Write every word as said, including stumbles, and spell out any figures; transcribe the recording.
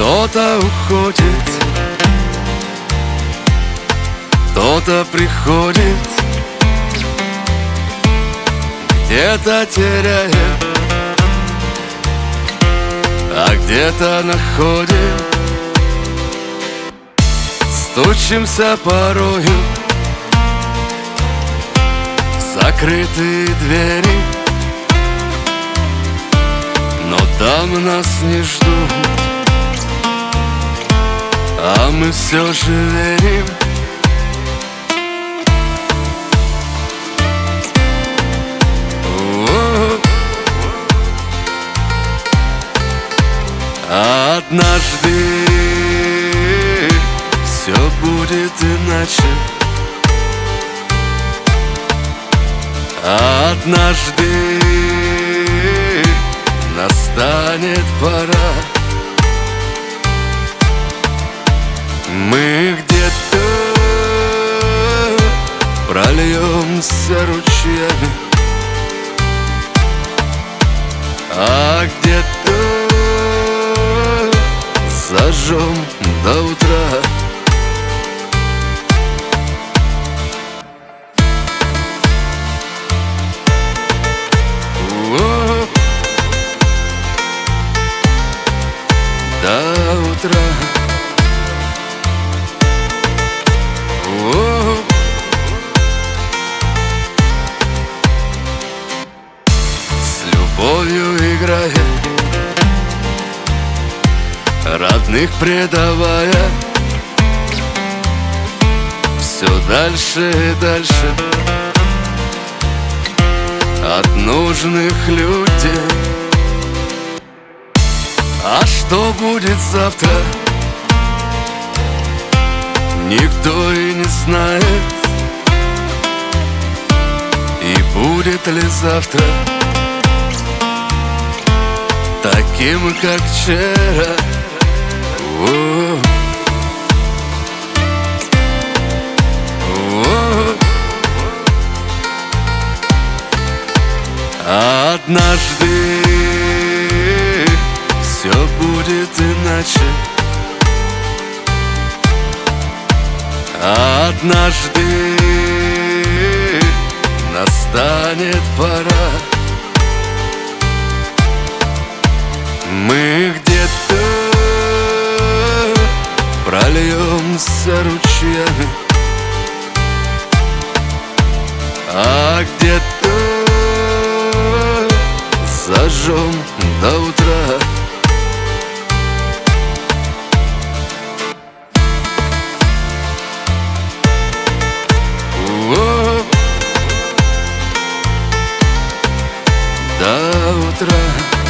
Кто-то уходит, кто-то приходит, где-то теряет, а где-то находит. Стучимся порою в закрытые двери, но там нас не ждут, а мы все же верим. А однажды все будет иначе. А однажды настанет пора. Мы где-то прольемся ручьями, а где-то зажжем до утра. О, до утра. О, с любовью играя, родных предавая, все дальше и дальше от нужных людей. А что будет завтра, никто и не знает. И будет ли завтра таким, как вчера? О, о, а однажды все будет иначе. А однажды настанет пора. Мы где-то прольемся ручьями, а где-то зажжем до утра. О, до утра.